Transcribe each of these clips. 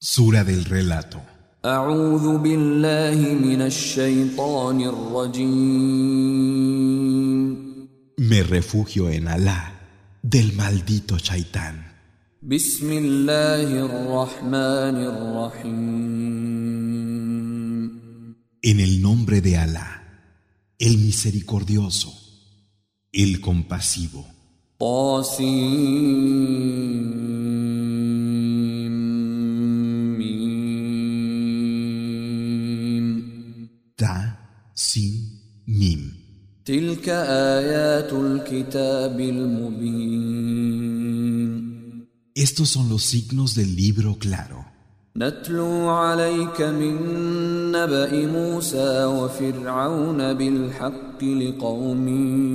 Sura del relato. أعوذ بالله من الشيطان الرجيم. Me refugio en Alá del maldito Shaitán. بسم الله الرحمن الرحيم. En el nombre de Alá, el misericordioso, el compasivo. Ta, Sin, Mim. تلك آيات الكتاب المبين. Estos son los signos del libro claro. نتلو عليك من نبأ موسى وفرعون بالحق لقوم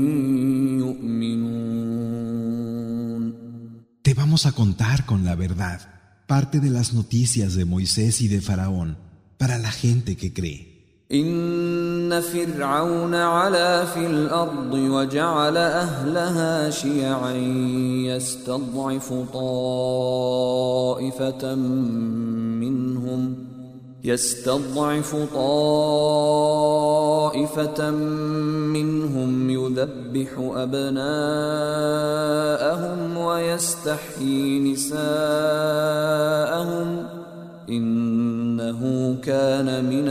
يؤمنون. Te vamos a contar con la verdad parte de las noticias de Moisés y de Faraón para la gente que cree. إن فرعون علا في الأرض وجعل أهلها شيعا يستضعف طائفة منهم يذبح أبناءهم ويستحيي نساءهم إنه كان من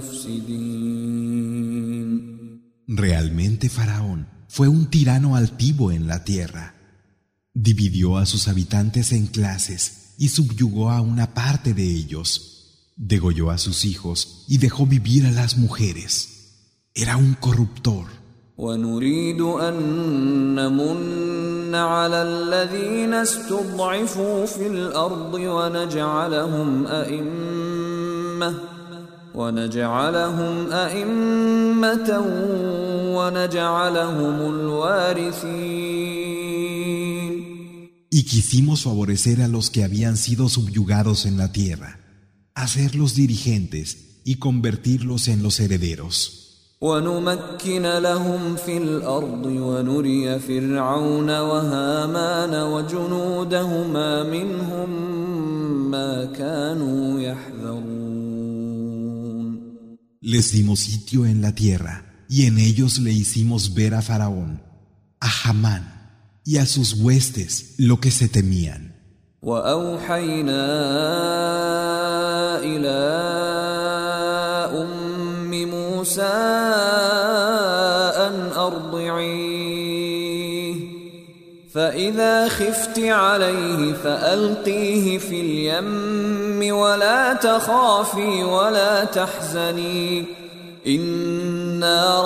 المفسدين. Realmente Faraón fue un tirano altivo en la tierra. Dividió a sus habitantes en clases y subyugó a una parte de ellos. Degolló a sus hijos y dejó vivir a las mujeres. Era un corruptor. ونريد أن نمن على الذين استضعفوا في الأرض ونجعلهم أئمة ونجعلهم الوارثين. Y quisimos favorecer a los que habían sido subyugados en la tierra, hacerlos dirigentes y convertirlos en los herederos. ونمكن لهم في الأرض ونري فرعون وهامان وجنودهما منهم ما كانوا يحذرون. Les dimos sitio en la tierra y en ellos le hicimos ver a Faraón, a Hamán y a sus huestes lo que se temían. وأوحينا إلى موسى أن أرضعيه فإذا خفت عليه فألقيه في اليم ولا تخافي ولا تحزني إنا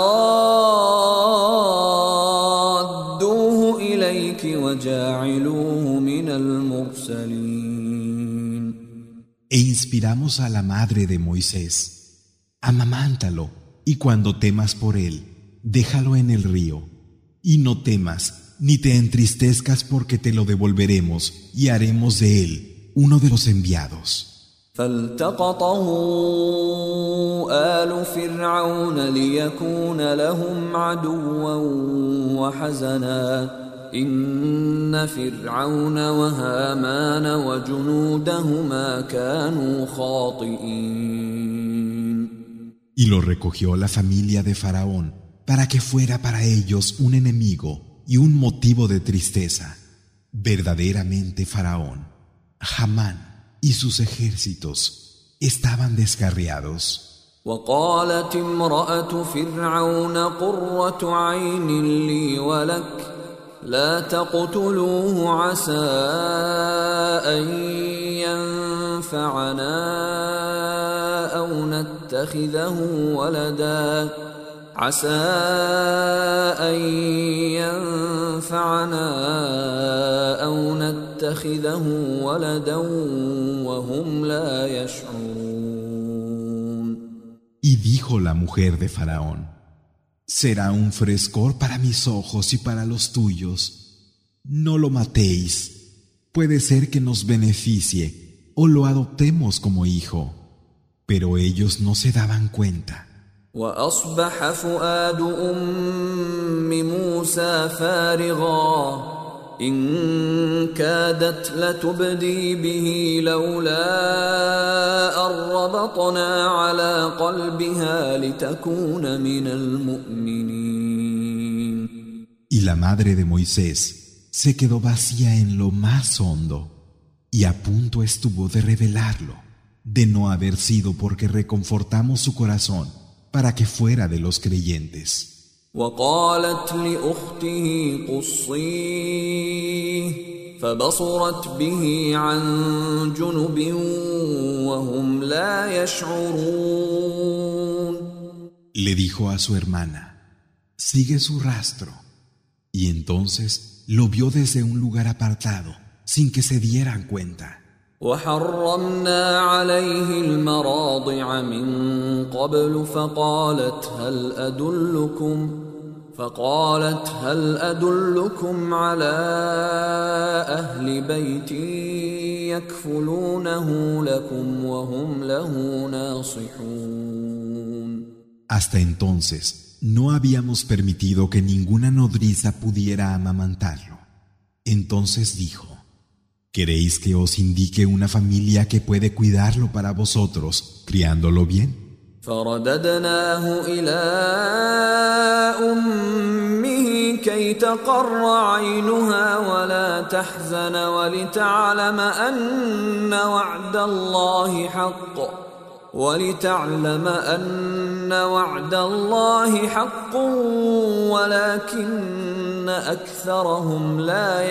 رادوه إليك وجاعلوه من المرسلين. E inspiramos a la madre de Moisés. Amamántalo, y cuando temas por él, déjalo en el río. Y no temas, ni te entristezcas porque te lo devolveremos y haremos de él uno de los enviados. فالتقطه آل فرعون ليكون لهم عدوا وحزنا إن فرعون وهامان وجنودهما كانوا خاطئين. Y lo recogió la familia de Faraón para que fuera para ellos un enemigo y un motivo de tristeza. Verdaderamente Faraón, Hamán y sus ejércitos estaban descarriados. وقالت امرأة فرعون قرة عين لي ولك لا تقتلوه عسى أن ينفعنا أو نتخذه ولدا وهم لا يشعرون. Y dijo la mujer de Faraón: será un frescor para mis ojos y para los tuyos. No lo matéis. Puede ser que nos beneficie o lo adoptemos como hijo. Pero ellos no se daban cuenta. وأصبح فؤاد أم موسى فارغا إن كادت لتبدي به لولا أن ربطنا على قلبها لتكون من المؤمنين. Y la madre de Moisés se quedó vacía en lo más hondo y a punto estuvo de revelarlo, de no haber sido porque reconfortamos su corazón para que fuera de los creyentes. وقالت لأخته قصيه فبصرت به عن جنب وهم لا يشعرون. Le dijo a su hermana: sigue su rastro. Y entonces lo vio desde un lugar apartado, sin que se dieran cuenta. وحرمنا عليه المراضع من قبل فقالت هل أدلكم على أهل بيت يكفلونه لكم وهم له ناصحون. Hasta entonces no habíamos permitido que ninguna nodriza pudiera amamantarlo. Entonces dijo: ¿queréis que os indique una familia que puede cuidarlo para vosotros, criándolo bien? فرددناه إلى أمه كي تقر عينها ولا تحزن ولتعلم أن وعد الله حق ولكن أكثرهم لا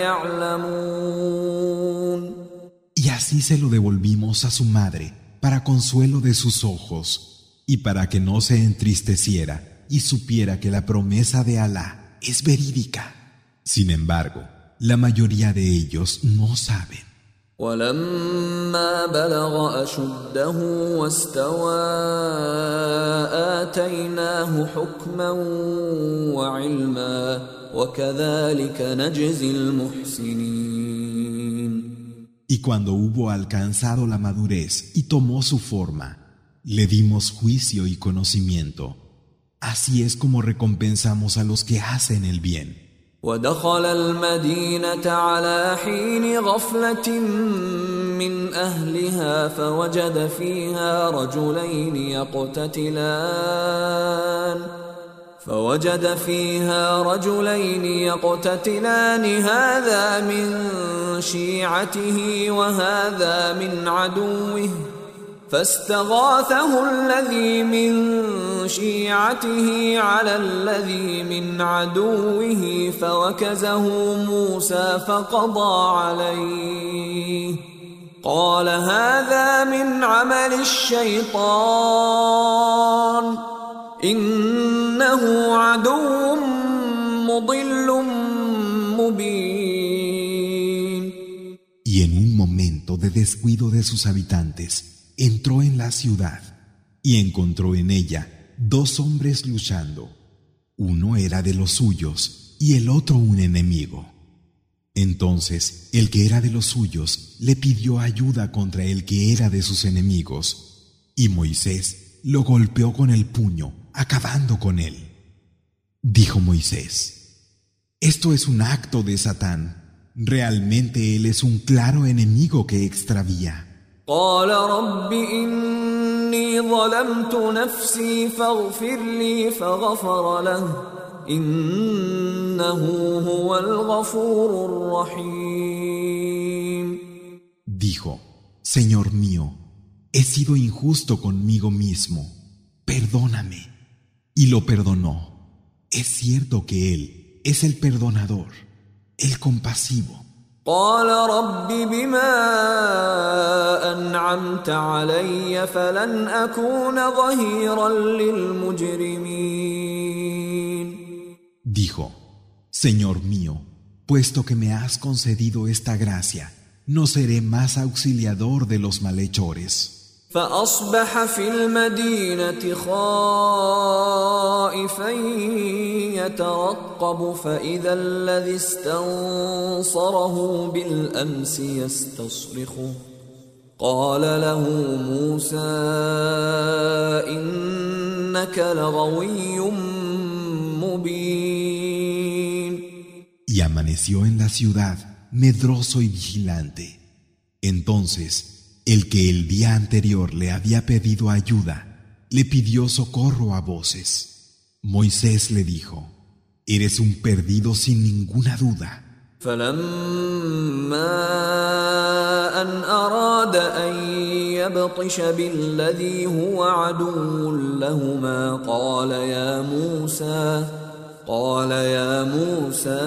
يعلمون. Y así se lo devolvimos a su madre para consuelo de sus ojos y para que no se entristeciera y supiera que la promesa de Alá es verídica. Sin embargo, la mayoría de ellos no saben. ولما بلغ أشده واستوى آتيناه حكما وعلما وكذلك نجزي المحسنين. Y cuando hubo alcanzado la madurez y tomó su forma, le dimos juicio y conocimiento. Así es como recompensamos a los que hacen el bien. ودخل المدينة على حين غفلة من أهلها فوجد فيها رجلين يقتتلان هذا من شيعته وهذا من عدوه فاستغاثه الذي من شيعته على الذي من عدوه فوكزه موسى فقضى عليه قال هذا من عمل الشيطان إنه عدو مضل مبين. Y en un momento de descuido de sus habitantes, entró en la ciudad y encontró en ella dos hombres luchando. Uno era de los suyos y el otro un enemigo. Entonces el que era de los suyos le pidió ayuda contra el que era de sus enemigos, y Moisés lo golpeó con el puño, acabando con él. Dijo Moisés: esto es un acto de Satán. Realmente él es un claro enemigo que extravía. قال رب إني ظلمت نفسي فاغفر لي فغفر له إنه هو الغفور الرحيم. Dijo: Señor mío, he sido injusto conmigo mismo, perdóname. Y lo perdonó. Es cierto que él es el perdonador, el compasivo. قال رب بما أنعمت علي فلن أكون ظهيرا للمجرمين. Dijo: Señor mío, puesto que me has concedido esta gracia, no seré más auxiliador de los malhechores. فأصبح في المدينة خائفا يترقب فإذا الذي استنصره بالأمس يستصرخه قال له موسى إنك لغوي مبين. Y y amaneció en la ciudad medroso y vigilante. Entonces, el que el día anterior le había pedido ayuda, le pidió socorro a voces. Moisés le dijo: eres un perdido sin ninguna duda. فلما أن أراد أن يبطش بالذي هو عدو لهما قال يا موسى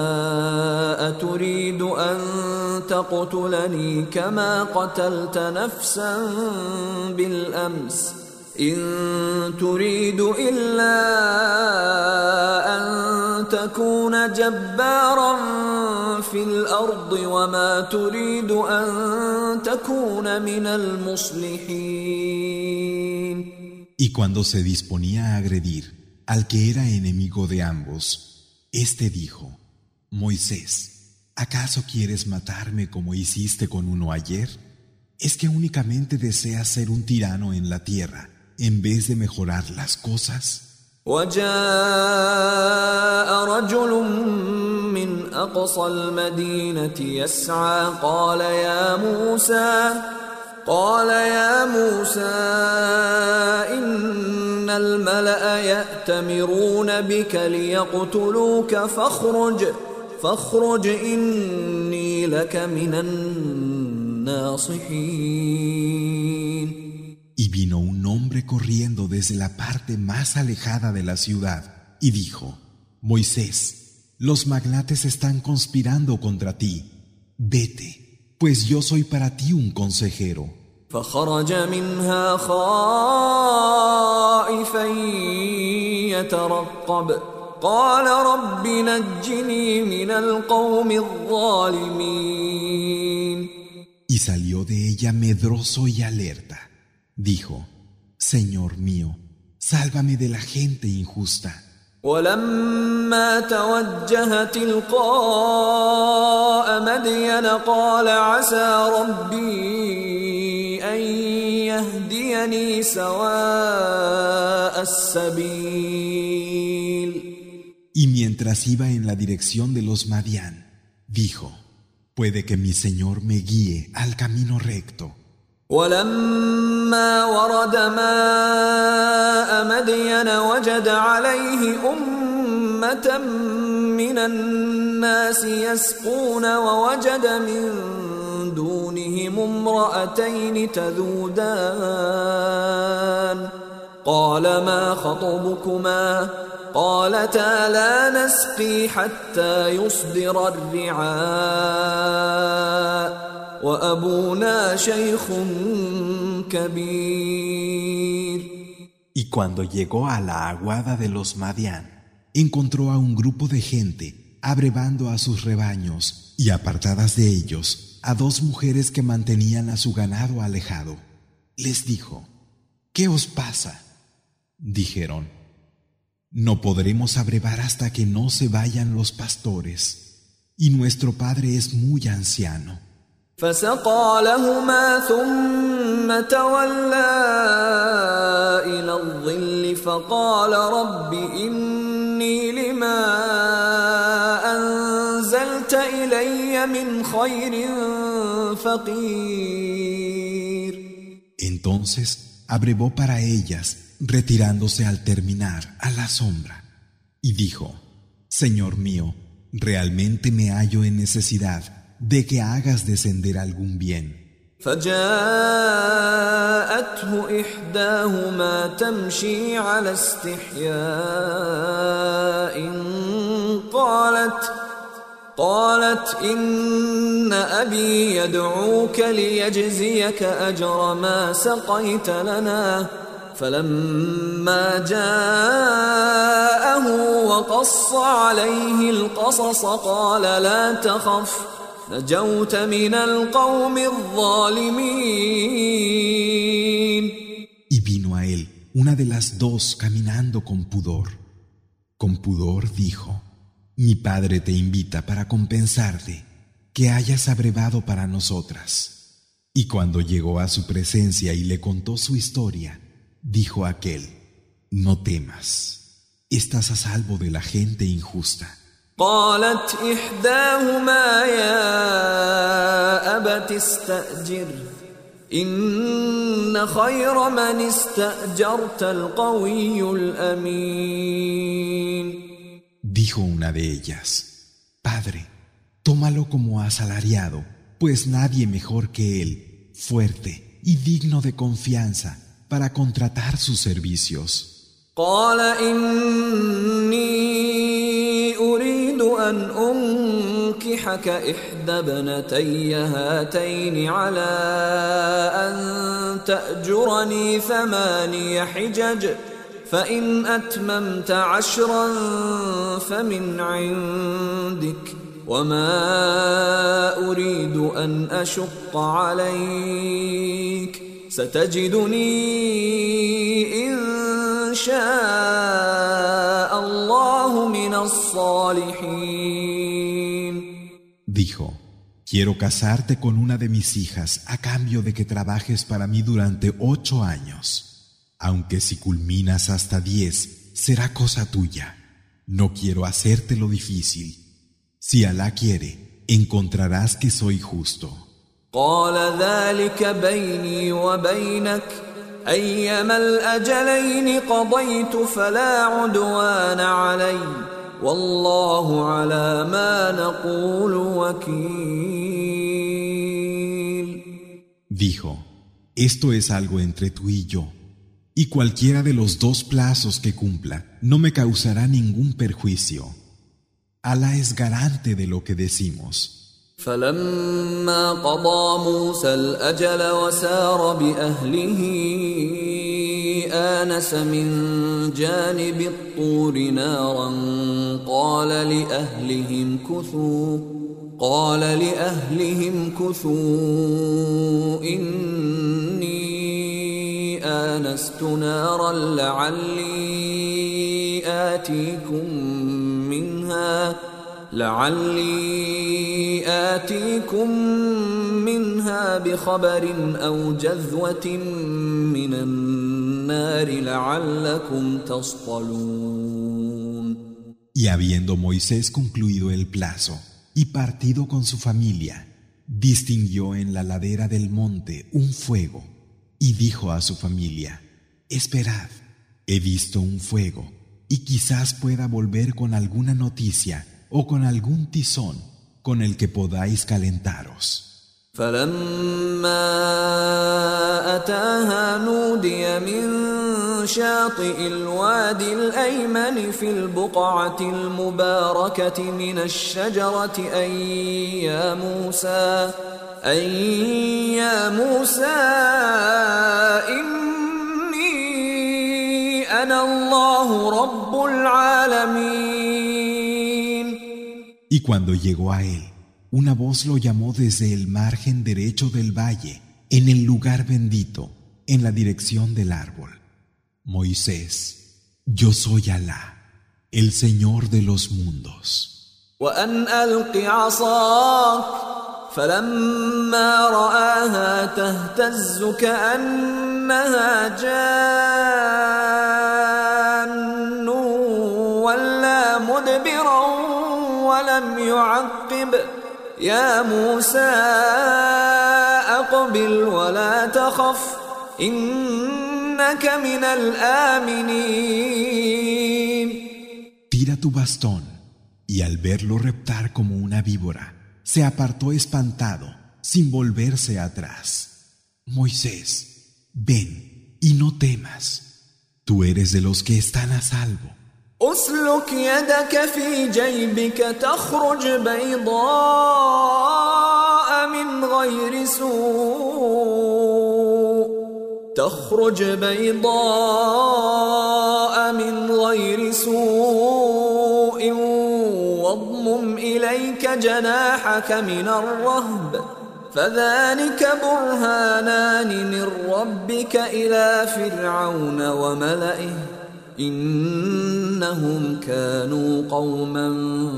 أتريد أن تقتلني كما قتلت نفسا بالأمس إن تريد إلا أن تكون جبارا في الأرض وما تريد أن تكون من المصلحين. Y cuando se disponía a agredir al que era enemigo de ambos, éste dijo: Moisés, ¿acaso quieres matarme como hiciste con uno ayer? ¿Es que únicamente deseas ser un tirano en la tierra en vez de mejorar las cosas? وجاء رجل من أقصى المدينة يسعى قال يا موسى إن الملأ يأتمرون بك ليقتلوك فاخرج إني لك من الناصحين. Y vino un hombre corriendo desde la parte más alejada de la ciudad y dijo: Moisés, los magnates están conspirando contra ti. Vete, pues yo soy para ti un consejero. فخرج منها خائفا يترقب قال رب نجني من القوم الظالمين. Y salió de ella medroso y alerta. Dijo: Señor mío, sálvame de la gente injusta. ولما توجه تلقاء مدين قال عسى ربي أن يهديني سواء السبيل. Y mientras iba en la dirección de los Madián, dijo: puede que mi Señor me guíe al camino recto. ولما ورد ماء مدين وجد عليه أمة من الناس يسقون ووجد من دونهم امرأتين تذودان قال ما خطبكما قالتا لا نسقي حتى يصدر الرعاء وأبونا شيخ كبير. Y cuando llegó a la aguada de los Madián, encontró a un grupo de gente abrevando a sus rebaños y apartadas de ellos a dos mujeres que mantenían a su ganado alejado. Les dijo: ¿qué os pasa? Dijeron: no podremos abrevar hasta que no se vayan los pastores, y nuestro padre es muy anciano. فسقى لهما ثم تولى إلى الظل فقال رب إني لما أنزلت إلي من خير فقير. Entonces abrevó para ellas, retirándose al terminar a la sombra, y dijo: Señor mío, realmente me hallo en necesidad de que hagas descender algún bien. فجاءته إحداهما تمشي على استحياء قالت إن أبي يدعوك ليجزيك أجر ما سقيت لنا فلما جاءه وقص عليه القصص قال لا تخف نجوت من القوم الظالمين. Y vino a él una de las dos caminando con pudor. Con pudor dijo: mi padre te invita para compensarte que hayas abrevado para nosotras. Y cuando llegó a su presencia y le contó su historia, dijo aquel: no temas, estás a salvo de la gente injusta. قالت إحداهما يا أبت استأجره إن خير من استأجرت القوي الأمين. Dijo una de ellas: Padre, tómalo como asalariado, pues nadie mejor que él, fuerte y digno de confianza, para contratar sus servicios. قال إني أريد أن أنكحك إحدى ابنتي هاتين على أن تأجرني 8 حجج فإن أتممت 10 فمن عندك وما أريد أن أشق عليك ستجدني إن شاء الله من الصالحين. Dijo: Quiero casarte con una de mis hijas a cambio de que trabajes para mí durante 8 años. Aunque si culminas hasta 10, será cosa tuya. No quiero hacértelo difícil. Si Alá quiere, encontrarás que soy justo. قال ذلك بيني وبينك أيما الأجلين قضيت فلا عدوان علي والله على ما نقول وكيل. Dijo: Esto es algo entre tú y yo, y cualquiera de los 2 plazos que cumpla no me causará ningún perjuicio. Alá es garante de lo que decimos. فلما قضى موسى الأجل وسار بأهله آنس من جانب الطور نارا قال لأهلهم كثوا إني آنست نارا لعلي آتيكم منها بخبر أو جذوة من النار لعلكم تصطلون. Y habiendo Moisés concluido el plazo y partido con su familia, distinguió en la ladera del monte un fuego y dijo a su familia: Esperad, he visto un fuego y quizás pueda volver con alguna noticia o con algún tizón con el que podáis calentaros. فلما أتاها نودي من شاطئ الوادي الأيمن في البقعة المباركة من الشجرة أن يا موسى إني أنا الله رب العالمين. Y cuando llegó a él, una voz lo llamó desde el margen derecho del valle, en el lugar bendito, en la dirección del árbol. Moisés, yo soy Alá, el Señor de los mundos. وأن ألق عصاك فلما رآها تهتز كأنها جان ولا مدبرا ولم يعقب يا موسى أقبل ولا تخف إنك من الآمنين. Tira tu bastón, y al verlo reptar como una víbora, se apartó espantado, sin volverse atrás. Moisés, ven y no temas. Tú eres de los que están a salvo. أسلك يدك في جيبك تخرج بيضاء من غير سوء واضمم إليك جناحك من الرهب فذلك برهانان من ربك إلى فرعون وملئه إنهم كانوا قوما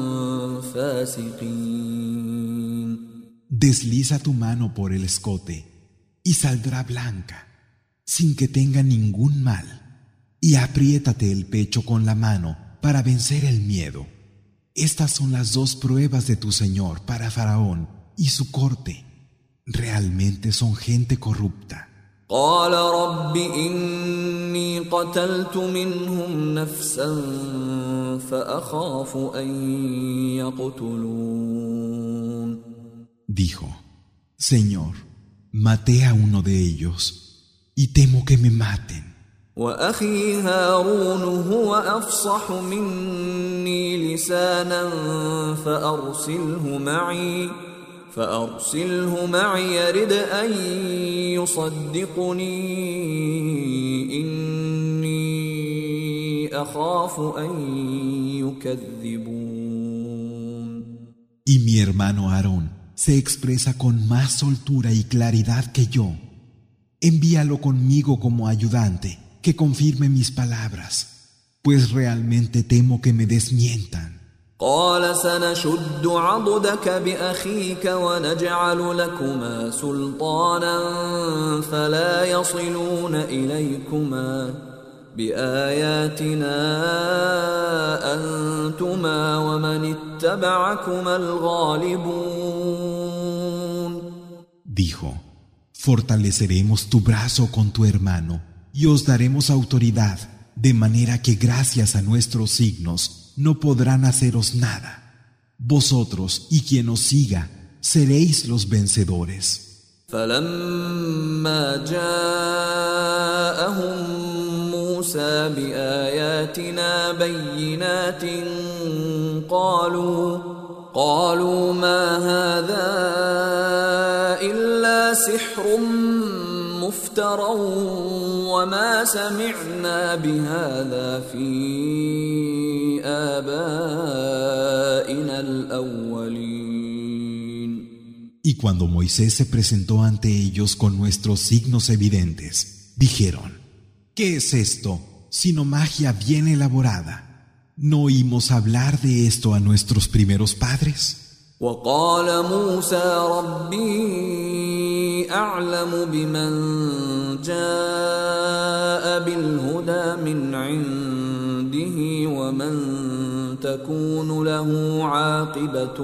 فاسقين. Desliza tu mano por el escote y saldrá blanca, sin que tenga ningún mal, y apriétate el pecho con la mano para vencer el miedo. Estas son las dos pruebas de tu Señor para Faraón y su corte. Realmente son gente corrupta. قال رب إني قتلت منهم نفسا فأخاف أن يقتلون. Dijo, Señor, maté a uno de ellos y temo que me maten. وأخي هارون هو أفصح مني لسانا فأرسله معي يرد أن يصدقني إني أخاف أن يكذبون. Y mi hermano Aarón se expresa con más soltura y claridad que yo. Envíalo conmigo como ayudante, que confirme mis palabras, pues realmente temo que me desmientan. قال سنشد عضدك بأخيك ونجعل لكما سلطانا فلا يصلون إليكما بآياتنا أنتما ومن اتبعكما الغالبون. Dijo, fortaleceremos tu brazo con tu hermano y os daremos autoridad, de manera que gracias a nuestros signos no podrán haceros nada. Vosotros y quien os siga seréis los vencedores. فلما جاءهم موسى بآياتنا بينات قالوا ما هذا إلا سحر مفترى وما سمعنا بهذا في آبائنا الأولين. Y cuando Moisés se presentó ante ellos con nuestros signos evidentes, dijeron, ¿qué es esto, sino magia bien elaborada? ¿No oímos hablar de esto a nuestros primeros padres? وقال موسى ربي أعلم بمن جاء بالهدى من عنده ومن تكون له عاقبة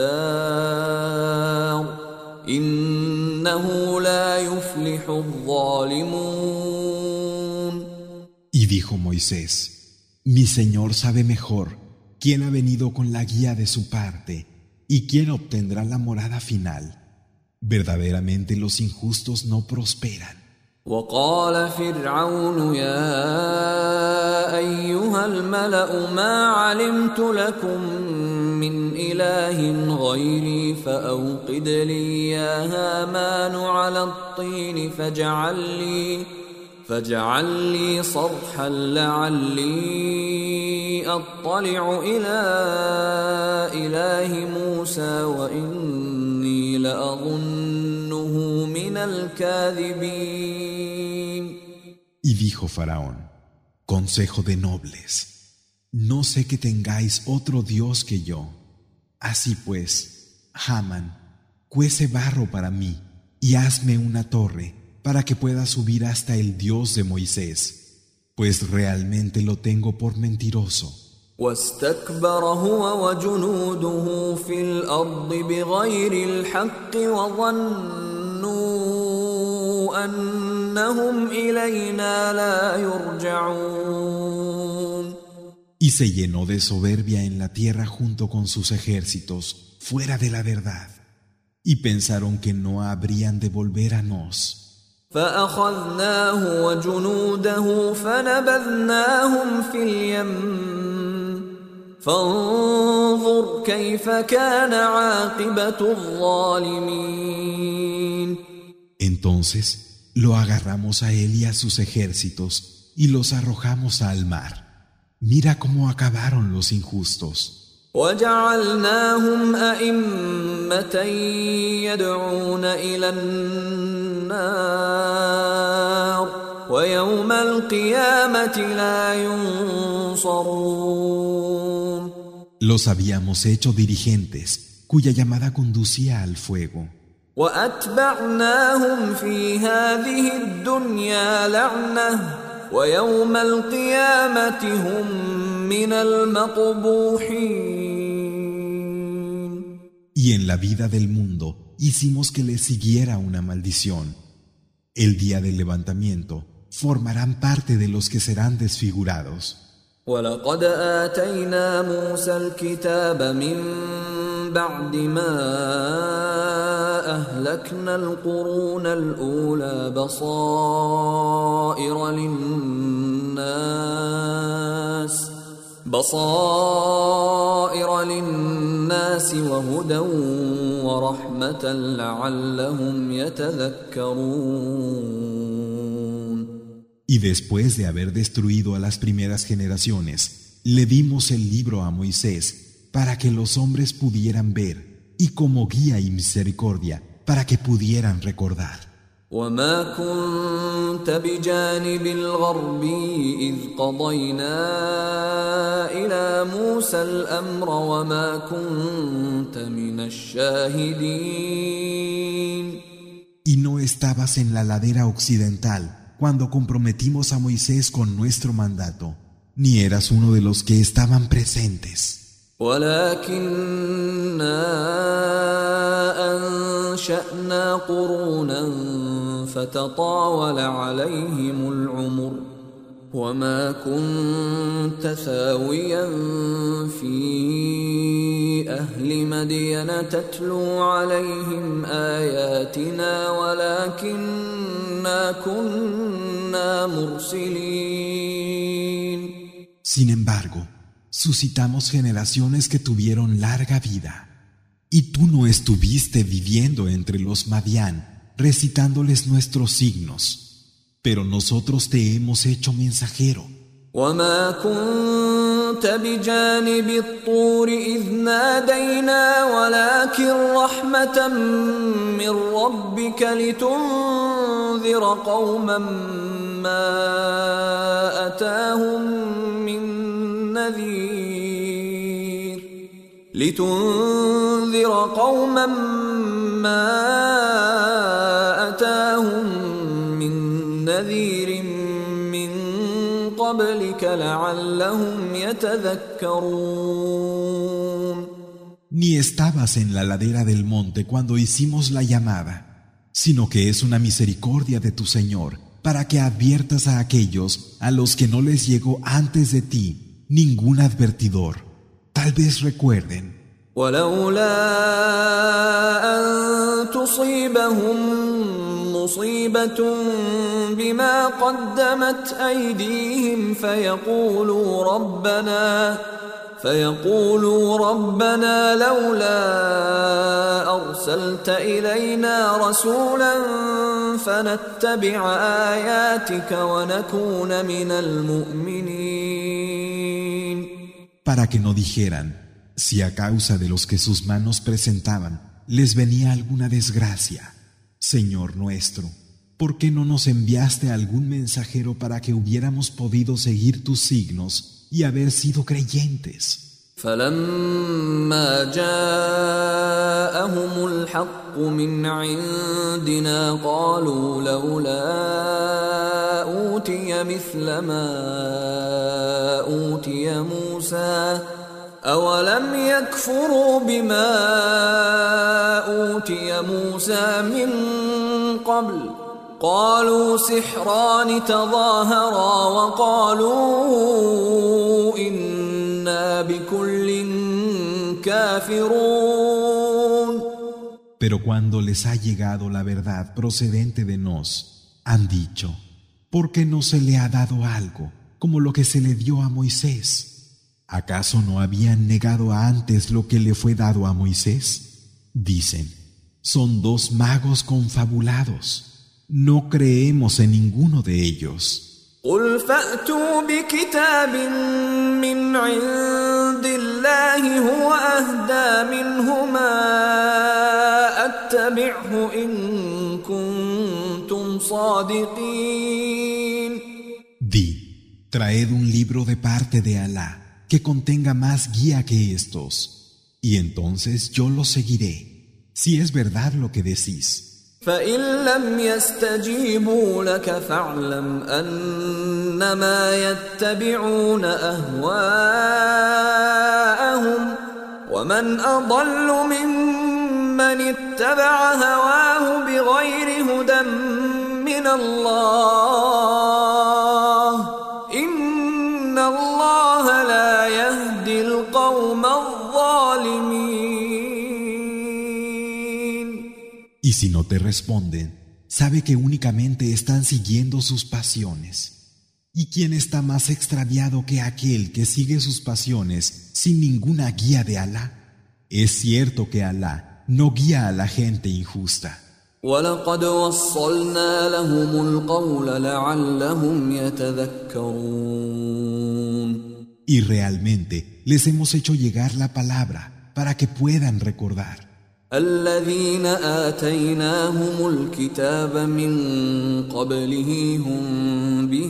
الدار إنه لا يفلح الظالمون. Y dijo Moisés, mi Señor sabe mejor quién ha venido con la guía de su parte y quién obtendrá la morada final. Verdaderamente los injustos no prosperan. وقال فرعون يا أيها الملأ ما علمت لكم من إله غيري فأوقد لي يا هامان على الطين فاجعل لي صرحا لعلي أطلع إلى إله موسى وإني لأظنه من الكاذبين. Y dijo Faraón, consejo de nobles, no sé que tengáis otro Dios que yo. Así pues, Hamán, cuece barro para mí y hazme una torre para que pueda subir hasta el Dios de Moisés, pues realmente lo tengo por mentiroso. واستكبر هو وجنوده في الأرض بغير الحق وظنوا أنهم إلينا لا يرجعون. Y se llenó de soberbia en la tierra junto con sus ejércitos, fuera de la verdad, y pensaron que no habrían de volver a nos. فأخذناه وجنوده فنبذناهم في اليم فانظر كيف كان عاقبة الظالمين. Entonces lo agarramos a él y a sus ejércitos y los arrojamos al mar. Mira cómo acabaron los injustos. وجعلناهم أئمة يدعون إلى النار ويوم القيامة لا ينصرون. Los habíamos hecho dirigentes, cuya llamada conducía al fuego. وأتبعناهم في هذه الدنيا لعنة ويوم القيامة هم من المقبوحين. Y en la vida del mundo hicimos que le siguiera una maldición. El día del levantamiento formarán parte de los que serán desfigurados. ولقد آتينا موسى الكتاب من بعد ما أهلكنا القرون الأولى بصائر للناس وهدى ورحمة لعلهم يتذكرون. Y después de haber destruido a las primeras generaciones, le dimos el libro a Moisés para que los hombres pudieran ver y como guía y misericordia para que pudieran recordar. وما كنت بجانب الغربي إذ قضينا إلى موسى الأمر وما كنت من الشاهدين. Y no estabas en la ladera occidental cuando comprometimos a Moisés con nuestro mandato, ni eras uno de los que estaban presentes. ولكننا أنشأنا قرونا فتطاول عليهم العمر وما كنت ثاويا في أهل مدين تتلو عليهم آياتنا ولكننا كنا مرسلين. Sin embargo, suscitamos generaciones que tuvieron larga vida, y tú no estuviste viviendo entre los Madián, recitándoles nuestros signos, pero nosotros te hemos hecho mensajero. وما كنت بجانب الطور إذ نادينا ولكن رحمة من ربك لتنذر قوما ما أتاهم من نذير من قبلك لعلهم يتذكرون. Ni estabas en la ladera del monte cuando hicimos la llamada, sino que es una misericordia de tu Señor para que adviertas a aquellos a los que no les llegó antes de ti ningún advertidor. Tal vez recuerden. ولولا أن تصيبهم مصيبة بما قدمت أيديهم فيقولوا ربنا لولا أرسلت إلينا رسولا فنتبع آياتك ونكون من المؤمنين. Para que no dijeran, si a causa de los que sus manos presentaban les venía alguna desgracia, Señor nuestro, ¿por qué no nos enviaste algún mensajero para que hubiéramos podido seguir tus signos y haber sido creyentes? فلما جاءهم الحق من عندنا قالوا لولا أوتي مثل ما أوتي موسى أولم يكفروا بما أوتي موسى من قبل قالوا سحران تظاهرا وقالوا إنا بكل كافرون. Pero cuando les ha llegado la verdad procedente de nos, han dicho, ¿por qué no se le ha dado algo como lo que se le dio a Moisés? ¿Acaso no habían negado antes lo que le fue dado a Moisés? Dicen, son dos magos confabulados. No creemos en ninguno de ellos. قل فأتوا بكتاب من عند الله هو أهدى منهما أتبعه إن كنتم صادقين. Di, traed un libro de parte de Alá que contenga más guía que estos, y entonces yo lo seguiré, si es verdad lo que decís. فإن لم يستجيبوا لك فاعلم أنما يتبعون أهواءهم ومن أضل ممن اتبع هواه بغير هدى من الله إن الله لا يهدي القوم الظالمين. Y si no te responden, sabe que únicamente están siguiendo sus pasiones. ¿Y quién está más extraviado que aquel que sigue sus pasiones sin ninguna guía de Alá? Es cierto que Alá no guía a la gente injusta. وَلَقَدْ وَصَّلْنَا لَهُمُ الْقَوْلَ لَعَلَّهُمْ يَتَذَكَّرُونَ. Y realmente les hemos hecho llegar la palabra para que puedan recordar. الذين آتيناهم الكتاب من قبله هم به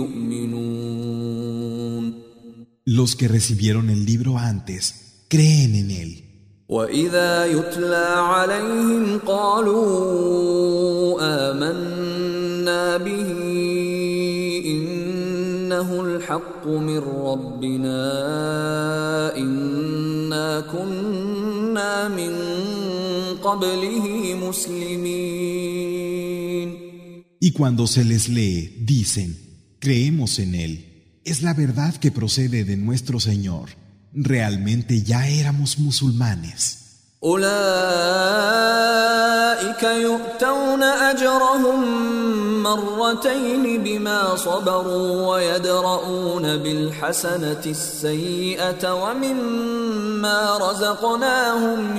يؤمنون. Los que recibieron el libro antes creen en él. وإذا يتلى عليهم قالوا آمنا به إنه الحق من ربنا إنا كنا من قبله مسلمين. Y cuando se les lee, dicen, creemos en él. Es la verdad que procede de nuestro Señor. Realmente ya éramos musulmanes. أولئك يؤتون أجرهم مرتين بما صبروا ويدرؤون بالحسنة السيئة ومما رزقناهم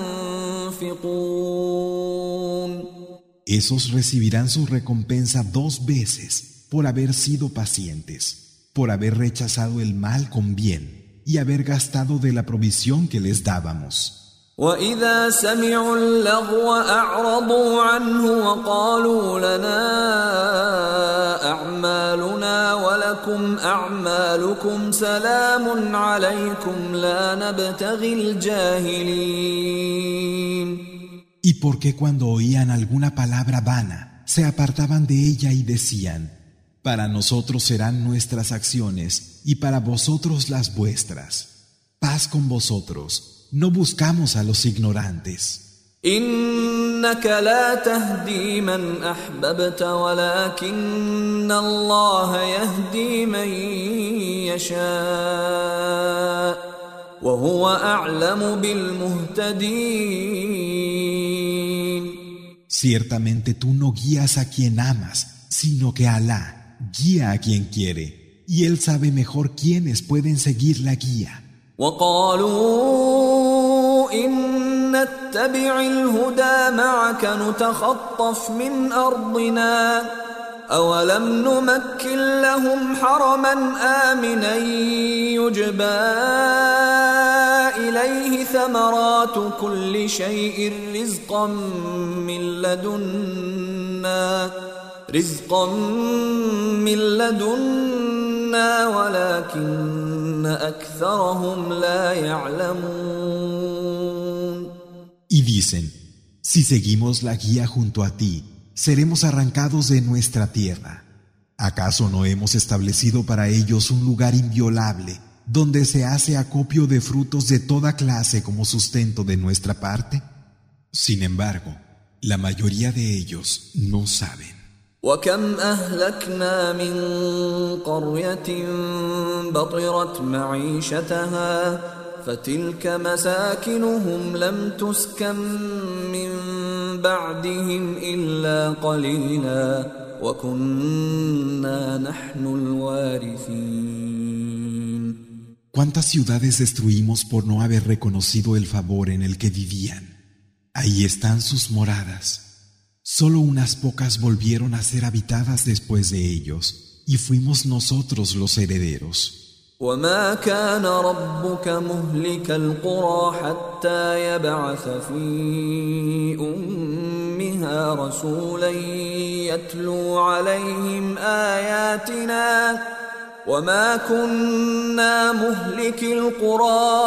ينفقون. Esos recibirán su recompensa 2 veces por haber sido pacientes, por haber rechazado el mal con bien y haber gastado de la provisión que les dábamos. وَإِذَا سَمِعُوا اللَّغْوَ أَعْرَضُوا عَنْهُ وَقَالُوا لَنَا أَعْمَالُنَا وَلَكُمْ أَعْمَالُكُمْ سَلَامٌ عَلَيْكُمْ لَا نَبْتَغِي الْجَاهِلِينَ. ¿Y por qué cuando oían alguna palabra vana se apartaban de ella y decían: para nosotros serán nuestras acciones y para vosotros las vuestras? Paz con vosotros. No buscamos a los ignorantes. إنك لا تهدي من أحببت ولكن الله يهدي من يشاء وهو أعلم بالمهتدين. Ciertamente tú no guías a quien amas, sino que Alá guía a quien quiere, y Él sabe mejor quiénes pueden seguir la guía. وقالوا إن نتبع الهدى معك نتخطف من أرضنا أولم نمكن لهم حرما آمنا يجبى إليه ثمرات كل شيء رزقا من لدنا ولكن أكثرهم لا يعلمون. Y dicen, si seguimos la guía junto a ti, seremos arrancados de nuestra tierra. ¿Acaso no hemos establecido para ellos un lugar inviolable, donde se hace acopio de frutos de toda clase como sustento de nuestra parte? Sin embargo, la mayoría de ellos no saben. وكم أهلكنا من قرية بطرت معيشتها فتلك مساكنهم لم تسكن من بعدهم إلا قليلا وكنا نحن الوارثين. ¿Cuántas ciudades destruimos por no haber reconocido el favor en el que vivían? Ahí están sus moradas. Solo unas pocas volvieron a ser habitadas después de ellos, y fuimos nosotros los herederos. وما كان ربك مهلك القرى حتى يبعث في أمها رسولا يتلو عليهم آياتنا وما كنا مهلك القرى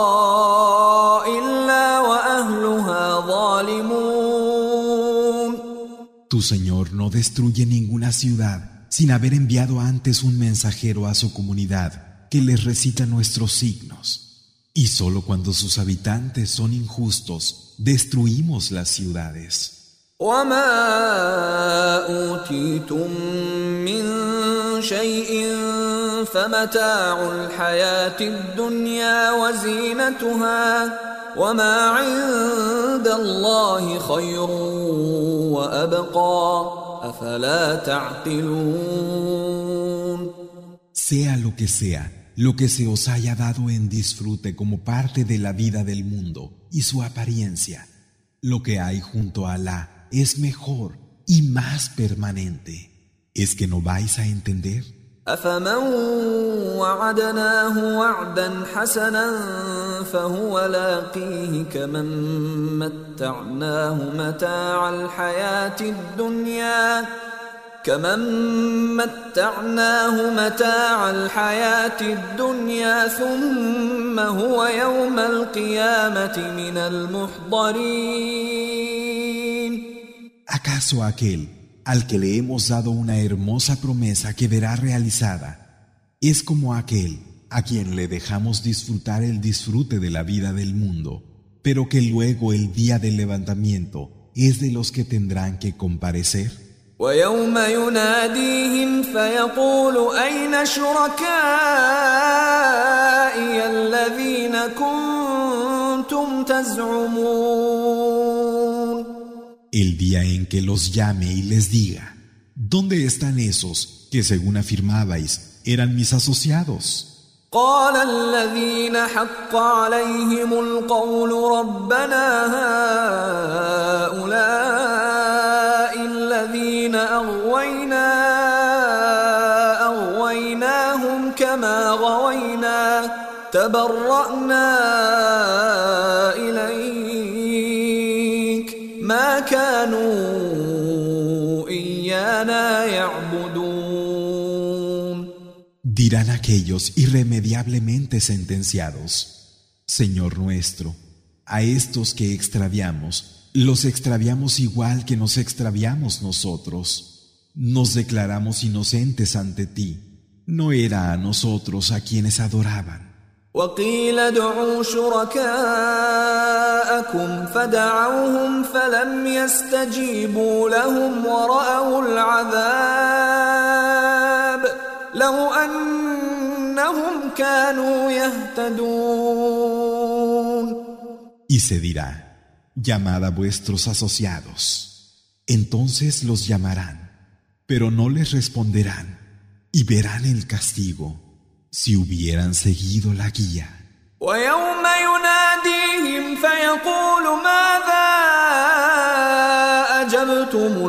إلا وأهلها ظالمون. Tu Señor no destruye ninguna ciudad sin haber enviado antes un mensajero a su comunidad que les recita nuestros signos. Y solo cuando sus habitantes son injustos, destruimos las ciudades. وما أوتيتم من شيء فمتاع الحياة الدنيا وزينتها وما عند الله خير وأبقى أفلا تعقلون. Sea, lo que se os haya dado en disfrute como parte de la vida del mundo y su apariencia, lo que hay junto a Alá es mejor y más permanente. ¿Es que no vais a entender? أفمن وعدناه وعدا حسنا فهو لاقيه كمن متعناه متاع الحياة الدنيا ثم هو يوم القيامة من المحضرين. ¿Acaso aquel al que le hemos dado una hermosa promesa que verá realizada es como aquel a quien le dejamos disfrutar el disfrute de la vida del mundo, pero que luego el día del levantamiento es de los que tendrán que comparecer? ويوم يناديهم فيقول أين شركائي الذين كنتم تزعمون. El día en que los llame y les diga, ¿dónde están esos que según afirmabais eran mis asociados? قال الذين حق عليهم القول ربنا هؤلاء الذين أغويناهم كما غوينا تبرأنا إليك ما كانوا إيانا يعبدون. Dirán aquellos irremediablemente sentenciados, Señor nuestro, a estos que extraviamos, los extraviamos igual que nos extraviamos nosotros. Nos declaramos inocentes ante ti. No era a nosotros a quienes adoraban. وقيل ادعوا شركاءكم فدعوهم فلم يستجيبوا لهم ورأوا العذاب لو أنهم كانوا يهتدون. Y se dirá, llamad a vuestros asociados. Entonces los llamarán, pero no les responderán, y verán el castigo, si hubieran seguido la guía. ويوم يناديهم فيقول ماذا أجبتم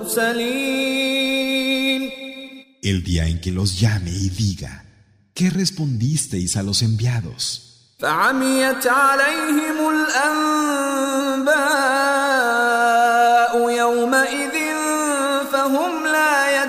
المرسلين. El día en que los llame y diga, ¿qué respondisteis a los enviados? فعميت عليهم الأنباء يومئذ فهم لا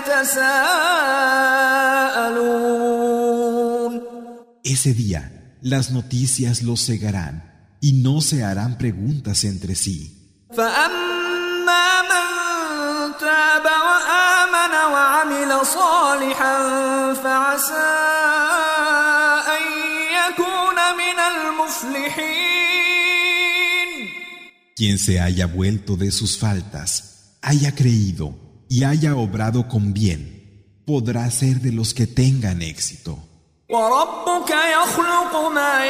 يتساءلون. Ese día las noticias los cegarán y no se harán preguntas entre sí. فأما من تاب وآمن وعمل صالحا فعسى أن يكون من المفلحين. Quien se haya vuelto de sus faltas, haya creído y haya obrado con bien, podrá ser de los que tengan éxito. وربك يخلق ما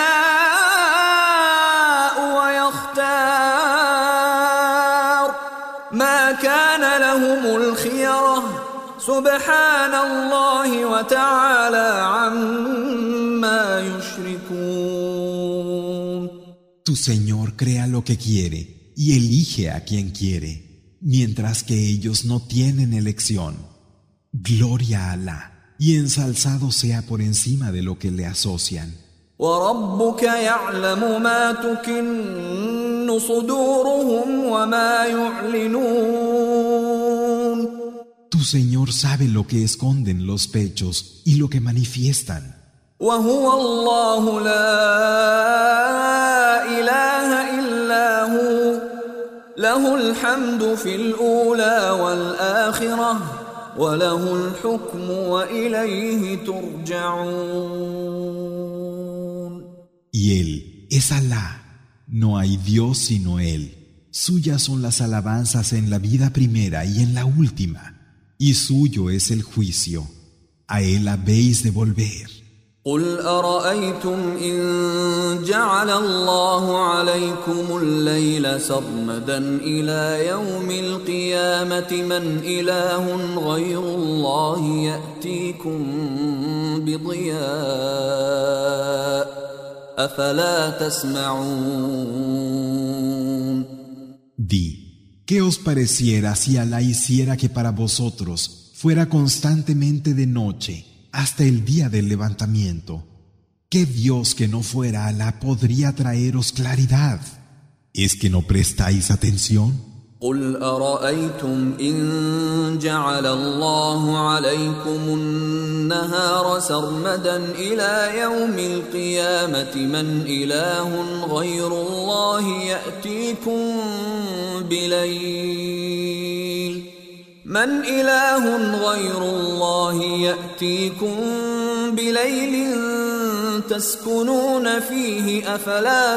يشاء ويختار ما كان لهم الخيرة سبحان الله وتعالى عما يشركون. Tu Señor crea lo que quiere y elige a quien quiere, mientras que ellos no tienen elección. Gloria a Alá. Y ensalzado sea por encima de lo que le asocian. وَرَبُّكَ يَعْلَمُ مَا تُكِنُّ صُدُورُهُمْ وَمَا يُعْلِنُونَ. Tu Señor sabe lo que esconden los pechos y lo que manifiestan. وَهُوَ اللَّهُ لَا إِلَهَ إِلَّا هُوَ لَهُ الْحَمْدُ فِي الْأُولَى وَالْآخِرَةِ وَلَهُ الْحُكْمُ وَإِلَيْهِ تُرْجَعُونَ. Y Y Él es Alá, no hay Dios sino Él. Suyas son las alabanzas en la vida primera y en la última, y suyo es el juicio. A Él habéis de volver. قل أرأيتم إن جعل الله عليكم الليل سرمدا إلى يوم القيامة من إله غير الله يأتيكم بضياء أفلا تسمعون. Di, ¿qué os pareciera si Alá hiciera que para vosotros fuera constantemente de noche hasta el día del levantamiento? ¿Qué Dios que no fuera Alá podría traeros claridad? ¿Es que no prestáis atención? قل أرأيتم إن جعل الله عليكم النهار سرمدا إلى يوم القيامة من إله غير الله يأتيكم بليل تسكنون فيه أفلا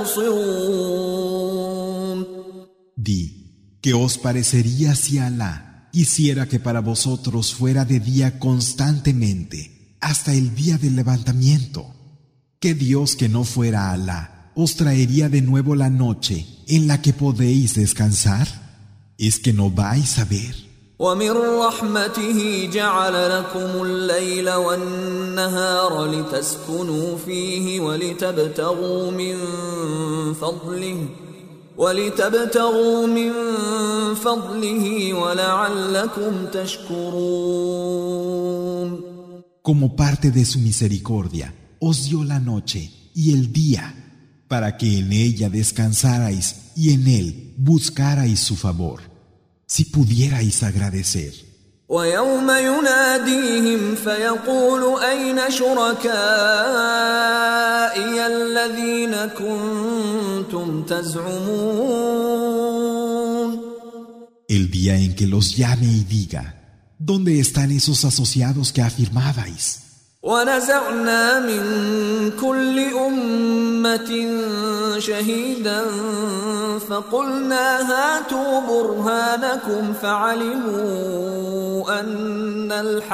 تبصرون. Di, ¿qué os parecería si Alá hiciera que para vosotros fuera de día constantemente hasta el día del levantamiento? ¿Qué Dios que no fuera Alá os traería de nuevo la noche en la que podéis descansar? ¿Es que no vais a ver? ومن رحمته جعل لكم الليل والنهار لتسكنوا فيه ولتبتغوا من فضله ولعلكم تشكرون. Como parte de su misericordia, os dio la noche y el día, para que en ella descansarais y en él buscarais su favor, si pudierais agradecer. ويوم يناديهم فيقول أين شركائي الذين كنتم تزعمون. El día en que los llame y diga, ¿dónde están esos asociados que afirmabais? ونزعنا من كل أمة شهيدا فقلنا هاتوا برهانكم فعلموا أن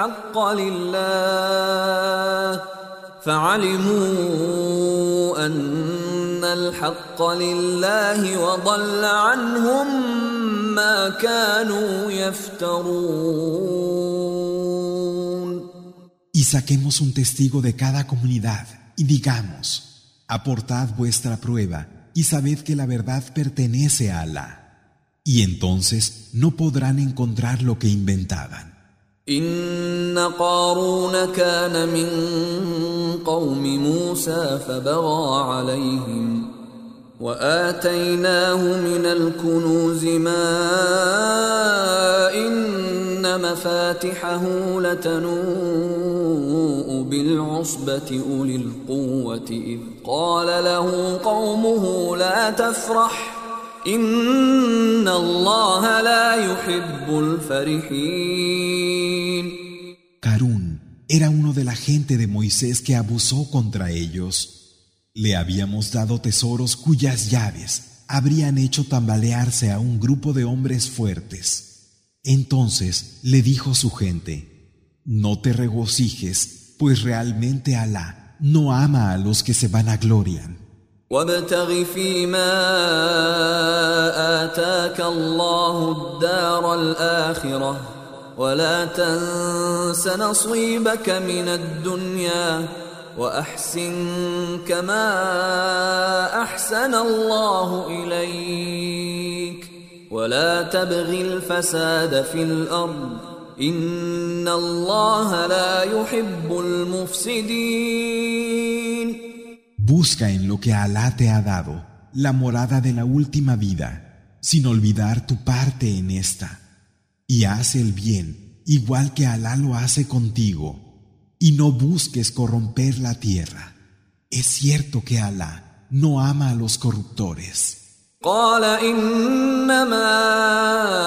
الحق لله وضل عنهم ما كانوا يفترون. Y saquemos un testigo de cada comunidad y digamos, aportad vuestra prueba y sabed que la verdad pertenece a Alá. Y entonces no podrán encontrar lo que inventaban. إن قارون كان من قوم موسى فبغى عليهم وآتيناه من الكنوز ما إن مفاتحه لتنوء بالعصبة أولي القوة إذ قال له قومه لا تفرح إن الله لا يحب الفرحين. Carún era uno de la gente de Moisés que abusó contra ellos. Le habíamos dado tesoros cuyas llaves habrían hecho tambalearse a un grupo de hombres fuertes. Entonces le dijo su gente, no te regocijes, pues realmente Alá no ama a los que se vanaglorian. وابتغ فيما آتاك الله الدار الآخرة ولا تنس نصيبك من الدنيا وأحسن كما أحسن الله إليك ولا تبغ الفساد في الأرض إن الله لا يحب المفسدين. Busca en lo que Alá te ha dado, la morada de la última vida, sin olvidar tu parte en esta. Y haz el bien, igual que Alá lo hace contigo, y no busques corromper la tierra. Es cierto que Alá no ama a los corruptores. قال إنما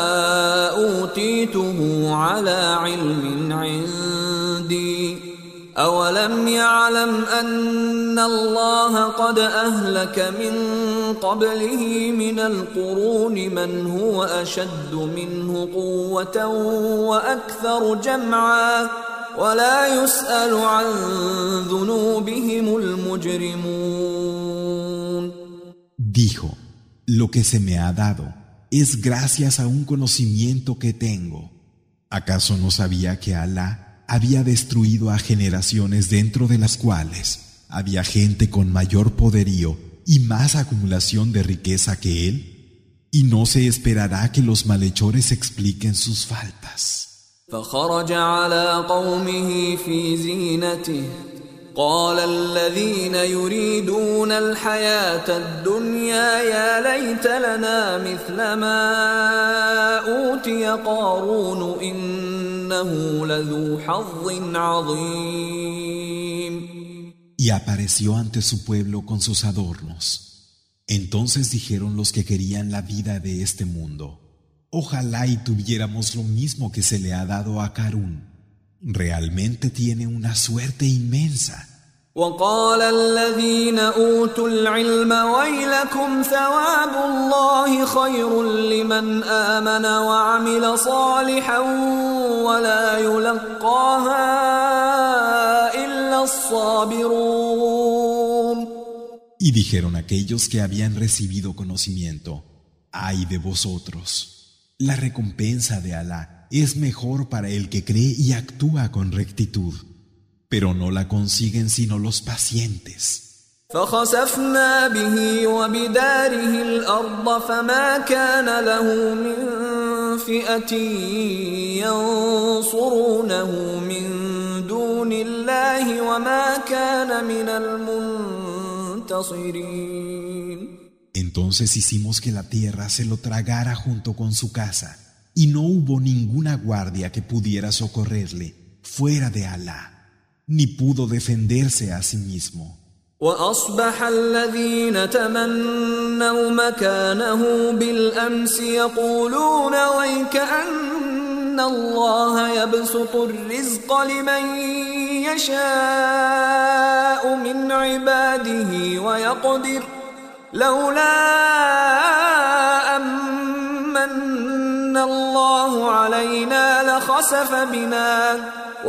أوتيته على علم عندي أولم يعلم أن الله قد أهلك من قبله من القرون من هو أشد منه قوة وأكثر جمعا ولا يسأل عن ذنوبهم المجرمون. Dijo, lo que se me ha dado es gracias a un conocimiento que tengo. ¿Acaso no sabía que Alá había destruido a generaciones dentro de las cuales había gente con mayor poderío y más acumulación de riqueza que él? Y no se esperará que los malhechores expliquen sus faltas. فخرج على قومه في زينته قال الذين يريدون الحياة الدنيا يا ليت لنا مثل ما أوتي قارون إنه لذو حظ عظيم. Y apareció ante su pueblo con sus adornos. Entonces dijeron los que querían la vida de este mundo: ojalá y tuviéramos lo mismo que se le ha dado a Carún. Realmente tiene una suerte inmensa. وقال الذين أوتوا العلم ويلكم ثواب الله خير لمن آمن وعمل صالحا ولا يلقاها إلا الصابرون. Y dijeron aquellos que habían recibido conocimiento: ay de vosotros, la recompensa de Alá es mejor para el que cree y actúa con rectitud, pero no la consiguen sino los pacientes. فخسفنا به وبداره الأرض فما كان له من فئة ينصرونه من دون الله وما كان من المنتصرين. Entonces hicimos que la tierra se lo tragara junto con su casa, y no hubo ninguna guardia que pudiera socorrerle fuera de Alá, ni pudo defenderse a sí mismo. وأصبح الذين تمنوا مكانه بالأمس يقولون ويكأن الله يبسط الرزق لمن يشاء من عباده ويقدر لولا أمن الله علينا لخسف بنا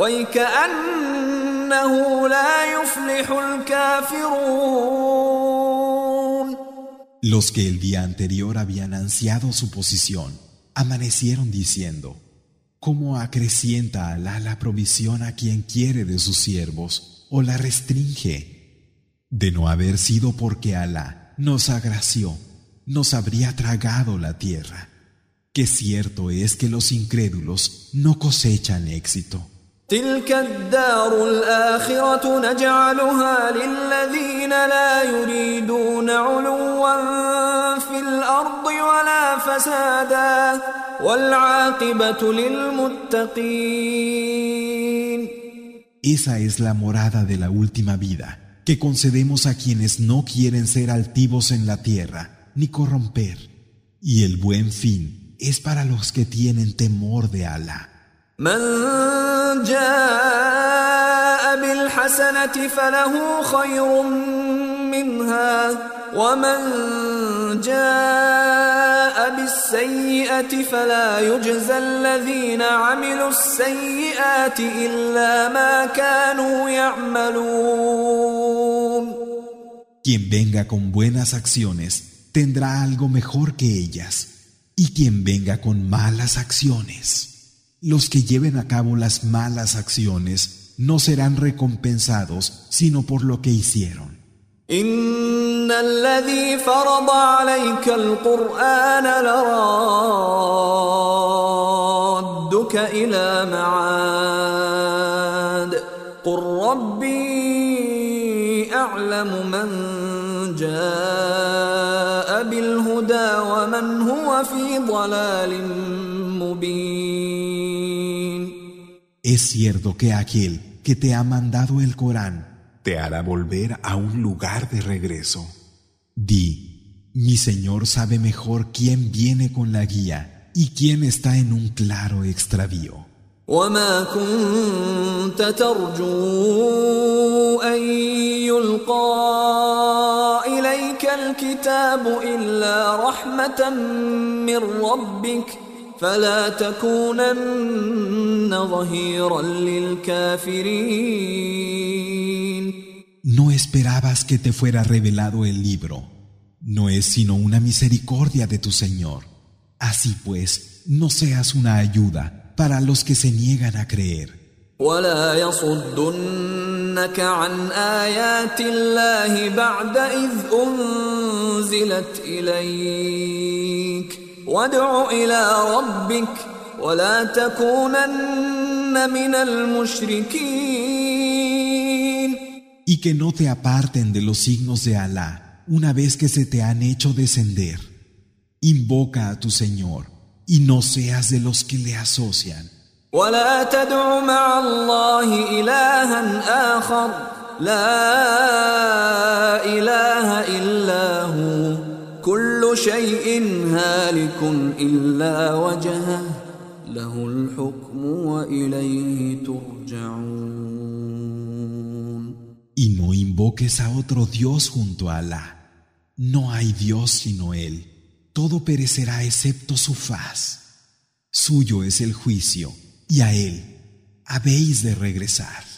ويكأنه لا يفلح الكافرون. Los que el día anterior habían ansiado su posición amanecieron diciendo: ¿cómo acrecienta Alá la provisión a quien quiere de sus siervos o la restringe? De no haber sido porque Alá nos agració, nos habría tragado la tierra. Que cierto es que los incrédulos no cosechan éxito. تلك الدار الآخرة نجعلها للذين لا يريدون علوا في الأرض ولا فسادا والعاقبة للمتقين. Esa es la morada de la última vida, que concedemos a quienes no quieren ser altivos en la tierra, ni corromper. Y el buen fin es para los que tienen temor de Alá. من جاء بالحسنة فله خير منها ومن جاء بالسيئة فلا يجزى الذين عملوا السيئات إلا ما كانوا يعملون. Quien venga con buenas acciones tendrá algo mejor que ellas, y quien venga con malas acciones, los que lleven a cabo las malas acciones no serán recompensados sino por lo que hicieron. إن الذي فرض عليك القرآن لرادك إلى معاد قل ربي أعلم من جاء بالهدى ومن هو في ضلال مبين. Es cierto que aquel que te ha mandado el Corán te hará volver a un lugar de regreso. Di: mi Señor sabe mejor quién viene con la guía y quién está en un claro extravío. وما كنت كنت ترجو أن يلقى إليك الكتاب إلا رحمة من ربك فلا تكونن ظهيرا للكافرين. No esperabas que te fuera revelado el libro. No es sino una misericordia de tu Señor. Así pues, no seas una ayuda para los que se niegan a creer. ولا يصدنك عن آيات الله بعد إذ أنزلت إليك وادع إلى ربك ولا تكونن من المشركين. Y que no te aparten de los signos de Alá una vez que se te han hecho descender. Invoca a tu Señor y no seas de los que le asocian. ولا تدع مع الله إلها آخر لا إله إلا هو كل شيء هالك إلا وجهه له الحكم وإليه ترجعون. Y no invoques a otro Dios junto a Alá. No hay Dios sino Él. Todo perecerá excepto su faz. Suyo es el juicio, y a Él habéis de regresar.